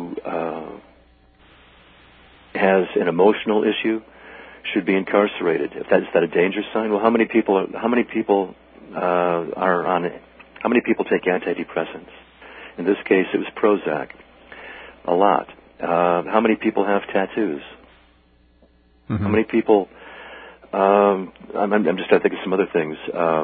has an emotional issue should be incarcerated. Is that a danger sign? Well, how many people take antidepressants? In this case, it was Prozac. A lot. How many people have tattoos? Mm-hmm. How many people? I'm just trying to think of some other things.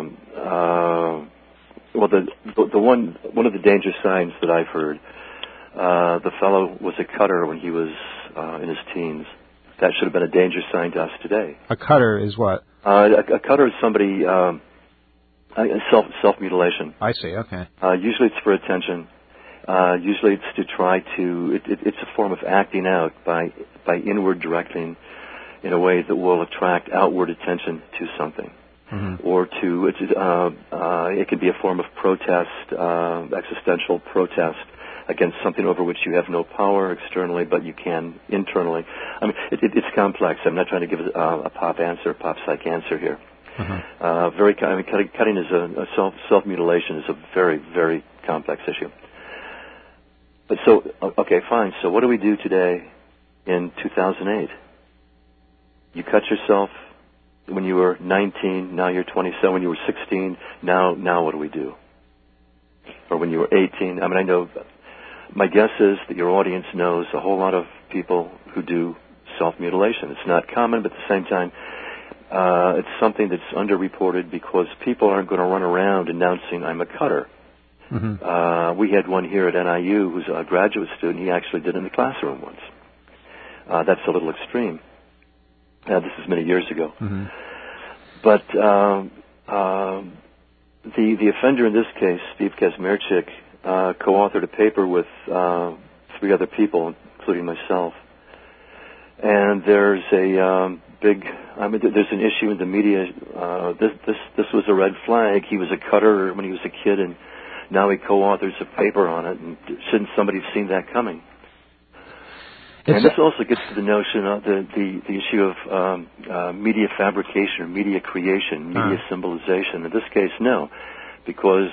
Well, the one of the danger signs that I've heard, the fellow was a cutter when he was in his teens. That should have been a danger sign to us today. A cutter is what? A cutter is somebody self-mutilation. I see. Okay. Usually it's for attention. Usually it's to try to. It's a form of acting out by inward directing in a way that will attract outward attention to something, or to it could be a form of protest, existential protest against something over which you have no power externally, but you can internally. I mean, it's complex. I'm not trying to give a pop psych answer here. Cutting is a self-mutilation is a very, very complex issue. But so, okay, fine. So what do we do today in 2008? You cut yourself when you were 19, now you're 27. When you were 16, now what do we do? Or when you were 18? I mean, I know, my guess is that your audience knows a whole lot of people who do self-mutilation. It's not common, but at the same time, it's something that's underreported because people aren't going to run around announcing, I'm a cutter. Mm-hmm. We had one here at NIU who's a graduate student. He actually did it in the classroom once. That's a little extreme. This is many years ago. Mm-hmm. But the offender in this case, Steve Kazmierczyk, co-authored a paper with 3 other people, including myself. And there's there's an issue in the media. This was a red flag. He was a cutter when he was a kid, and now he co-authors a paper on it. And shouldn't somebody have seen that coming? And this also gets to the notion of the issue of media fabrication or media creation, media symbolization. In this case, no, because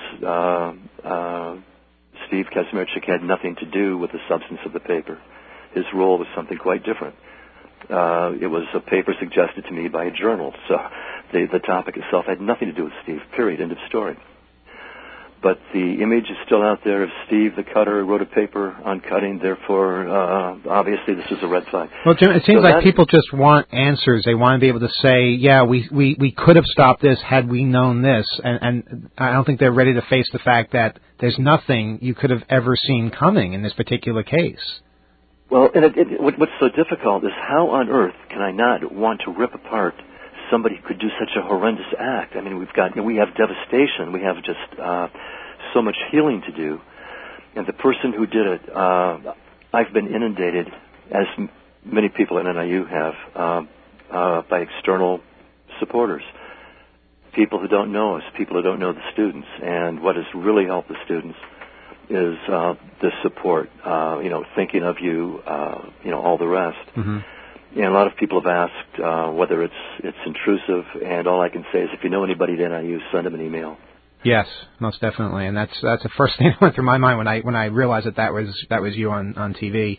Steve Kazmierczyk had nothing to do with the substance of the paper. His role was something quite different. It was a paper suggested to me by a journal, so the topic itself had nothing to do with Steve, period, end of story. But the image is still out there of Steve, the cutter, who wrote a paper on cutting. Therefore, obviously, this is a red flag. Well, Jim, it seems like people just want answers. They want to be able to say, yeah, we could have stopped this had we known this. And I don't think they're ready to face the fact that there's nothing you could have ever seen coming in this particular case. Well, and what's so difficult is how on earth can I not want to rip apart somebody who could do such a horrendous act? I mean, we have devastation. We have just so much healing to do. And the person who did it, I've been inundated, as many people at NIU have, by external supporters. People who don't know us, people who don't know the students. And what has really helped the students is the support, thinking of you, all the rest. Mm-hmm. And a lot of people have asked whether it's intrusive, and all I can say is if you know anybody at NIU, send them an email. Yes, most definitely, and that's the first thing that went through my mind when I realized that was you on TV.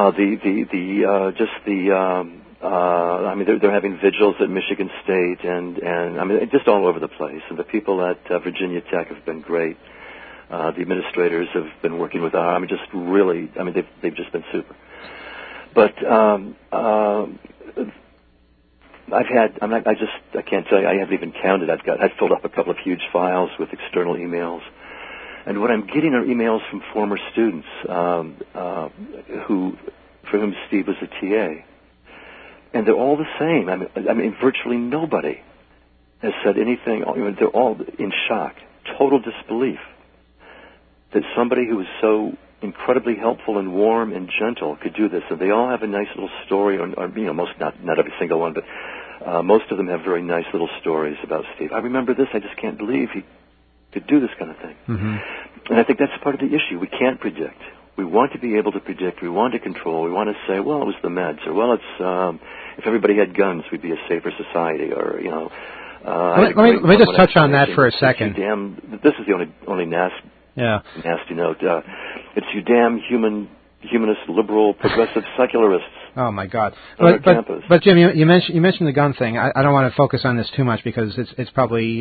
I mean, they're having vigils at Michigan State, and I mean, just all over the place. And the people at Virginia Tech have been great. The administrators have been working with they've just been super. But I can't tell you, I haven't even counted. I've filled up a couple of huge files with external emails. And what I'm getting are emails from former students for whom Steve was a TA. And they're all the same. I mean, virtually nobody has said anything. They're all in shock, total disbelief that somebody who was so incredibly helpful and warm and gentle could do this. And they all have a nice little story, or not every single one, but most of them have very nice little stories about Steve. I remember this. I just can't believe he could do this kind of thing. Mm-hmm. And I think that's part of the issue. We can't predict. We want to be able to predict. We want to control. We want to say, well, it was the meds, or well, it's if everybody had guns, we'd be a safer society, or Let me just touch on that for a second. This is the only nasty note. It's you damn humanist, liberal, progressive secularists. Oh my God! But Jim, you mentioned the gun thing. I don't want to focus on this too much because it's probably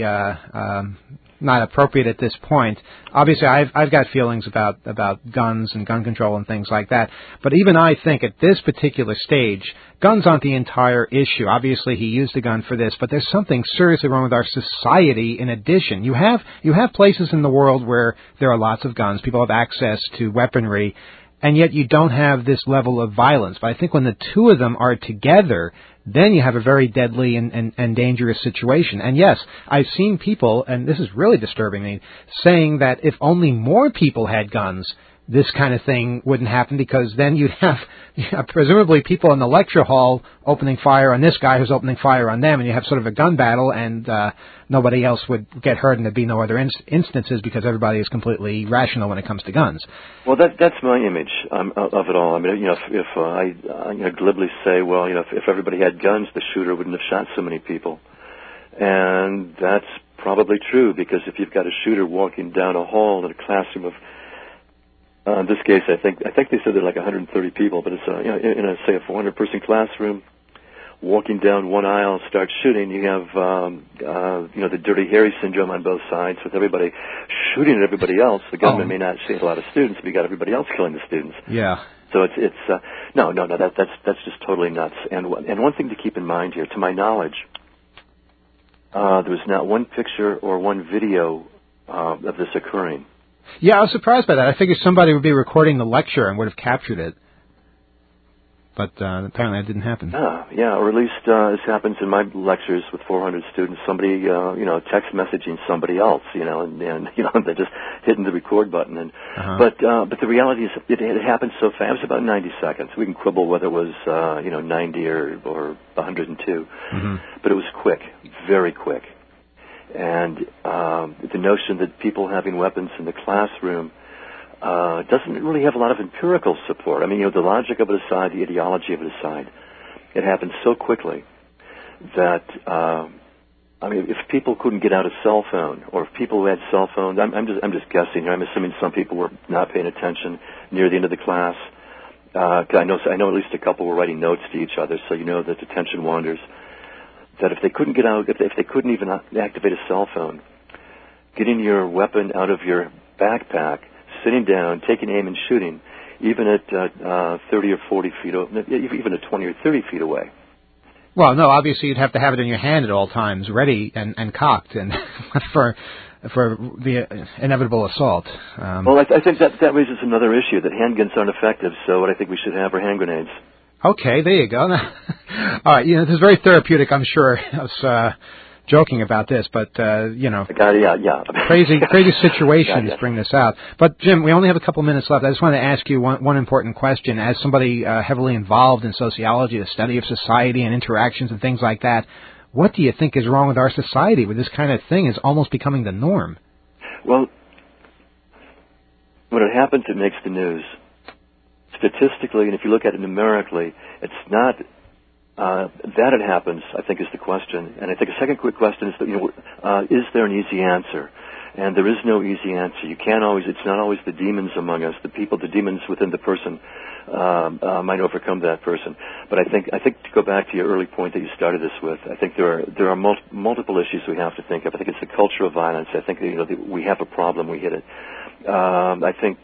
not appropriate at this point. Obviously, I've got feelings about guns and gun control and things like that. But even I think at this particular stage, guns aren't the entire issue. Obviously, he used a gun for this, but there's something seriously wrong with our society. In addition, you have places in the world where there are lots of guns. People have access to weaponry. And yet you don't have this level of violence. But I think when the two of them are together, then you have a very deadly and dangerous situation. And yes, I've seen people, and this is really disturbing me, saying that if only more people had guns, this kind of thing wouldn't happen, because then you'd have presumably people in the lecture hall opening fire on this guy who's opening fire on them, and you have sort of a gun battle, and nobody else would get hurt, and there'd be no other instances because everybody is completely rational when it comes to guns. Well, that's my image of it all. I mean, if I glibly say, well, if everybody had guns, the shooter wouldn't have shot so many people, and that's probably true, because if you've got a shooter walking down a hall in a classroom of in this case, I think they said there are like 130 people, but it's in a 400-person classroom, walking down one aisle, start shooting. You have the Dirty Harry syndrome on both sides, with everybody shooting at everybody else. The government may not shoot a lot of students, but you got everybody else killing the students. Yeah. So it's that's just totally nuts. And one thing to keep in mind here, to my knowledge, there was not one picture or one video of this occurring. Yeah, I was surprised by that. I figured somebody would be recording the lecture and would have captured it. But apparently that didn't happen. Yeah, or at least this happens in my lectures with 400 students. Somebody, text messaging somebody else, and they're just hitting the record button. And but the reality is it happened so fast. It was about 90 seconds. We can quibble whether it was 90 or 102, but it was quick, very quick. And the notion that people having weapons in the classroom doesn't really have a lot of empirical support. I mean, the logic of it aside, the ideology of it aside, it happened so quickly that, if people couldn't get out a cell phone, or if people who had cell phones, I'm just guessing here. I'm assuming some people were not paying attention near the end of the class. I know at least a couple were writing notes to each other, so that attention wanders. That if they couldn't get out, if they couldn't even activate a cell phone, getting your weapon out of your backpack, sitting down, taking aim and shooting, even at 30 or 40 feet, even at 20 or 30 feet away. Well, no, obviously you'd have to have it in your hand at all times, ready and cocked, and for the inevitable assault. Well, I think that raises another issue, that handguns aren't effective, so what I think we should have are hand grenades. Okay, there you go. All right, this is very therapeutic, I'm sure. I was joking about this, but, Yeah. crazy situations bring this out. But, Jim, we only have a couple minutes left. I just want to ask you one important question. As somebody heavily involved in sociology, the study of society and interactions and things like that, what do you think is wrong with our society where this kind of thing is almost becoming the norm? Well, when it happens, it makes the news. Statistically, and if you look at it numerically, it's not that it happens, I think, is the question. And I think a second quick question is that, is there an easy answer? And there is no easy answer. It's not always the demons among us, the demons within the person might overcome that person. But I think to go back to your early point that you started this with, I think there are multiple issues we have to think of. I think it's the culture of violence. I think we have a problem. We hit it. I think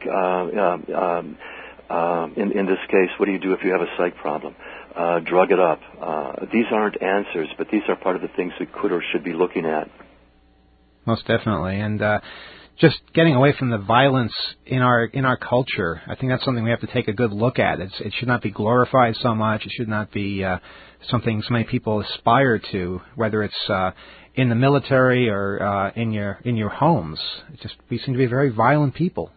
in this case, what do you do if you have a psych problem? Drug it up. These aren't answers, but these are part of the things we could or should be looking at. Most definitely, and just getting away from the violence in our culture. I think that's something we have to take a good look at. It should not be glorified so much. It should not be something so many people aspire to, whether it's in the military or in your homes. We seem to be very violent people.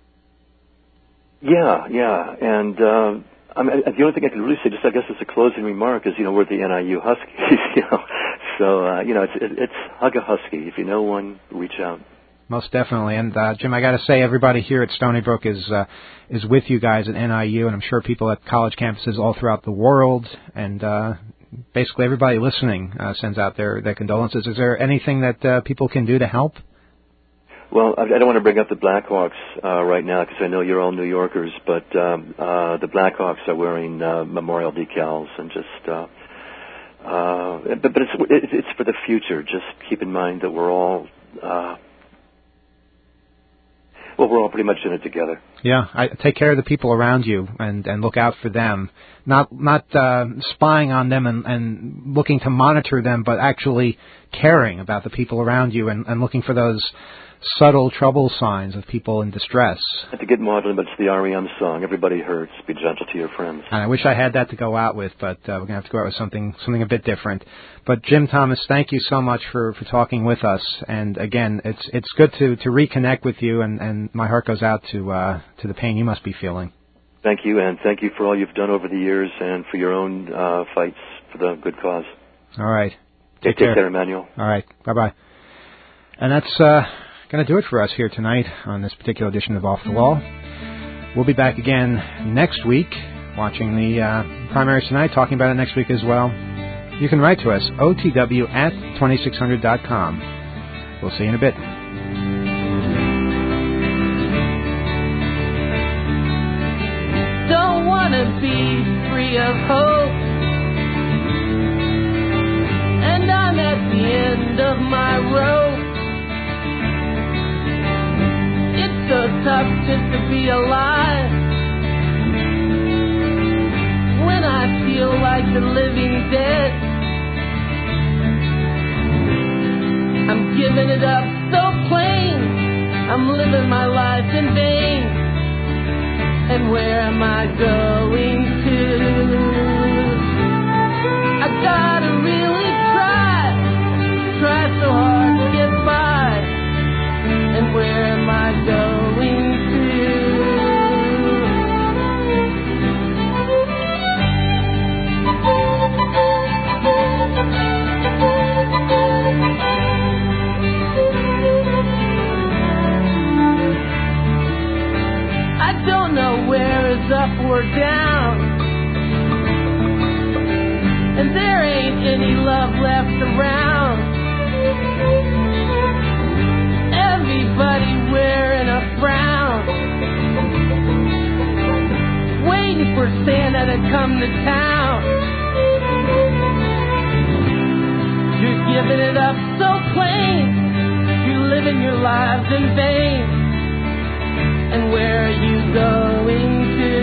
Yeah, and the only thing I can really say, just I guess as a closing remark, is we're the NIU Huskies, so it's hug a Husky. If you know one, reach out. Most definitely, and Jim, I got to say, everybody here at Stony Brook is with you guys at NIU, and I'm sure people at college campuses all throughout the world, and basically everybody listening sends out their condolences. Is there anything that people can do to help? Well, I don't want to bring up the Blackhawks right now because I know you're all New Yorkers, but the Blackhawks are wearing memorial decals and just. But it's for the future. Just keep in mind that we're all pretty much in it together. Yeah, take care of the people around you and look out for them. Not spying on them and looking to monitor them, but actually caring about the people around you and looking for those subtle trouble signs of people in distress. Not to get maudlin, but it's the REM song, Everybody Hurts, Be Gentle to Your Friends. And I wish I had that to go out with, but we're going to have to go out with something a bit different. But Jim Thomas, thank you so much for talking with us. And again, it's good to reconnect with you, and my heart goes out to the pain you must be feeling. Thank you, and thank you for all you've done over the years and for your own fights for the good cause. All right. Take care, Emmanuel. All right. Bye-bye. And that's going to do it for us here tonight on this particular edition of Off the Wall. We'll be back again next week, watching the primaries tonight, talking about it next week as well. You can write to us, otw@2600.com. We'll see you in a bit. Don't want to be free of hope, and I'm at the end of my rope. It's so tough just to be alive when I feel like the living dead. I'm giving it up so plain, I'm living my life in vain. And where am I going to? I gotta really try so hard to get by. And where am I going to? I don't know where is up or down, and there ain't any love left around. Everybody wearing a frown, waiting for Santa to come to town. You're giving it up so plain, you live living your lives in vain. And where are you going to?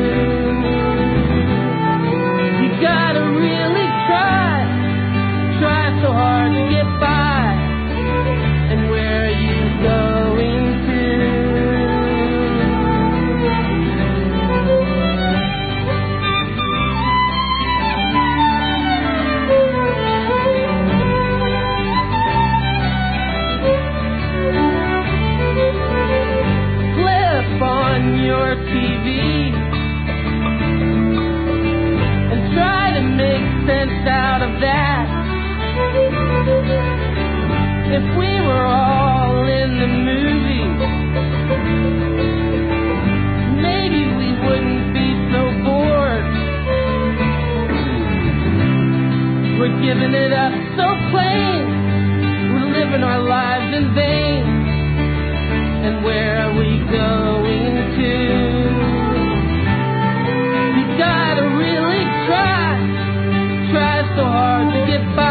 You gotta really try so hard to get by. And where are you going to? Flip on your TV and try to make sense out of that. If we were all in the movie, maybe we wouldn't be so bored. We're giving it up so plain. We're living our lives in vain. And where are we going to? You gotta really try so hard to get by.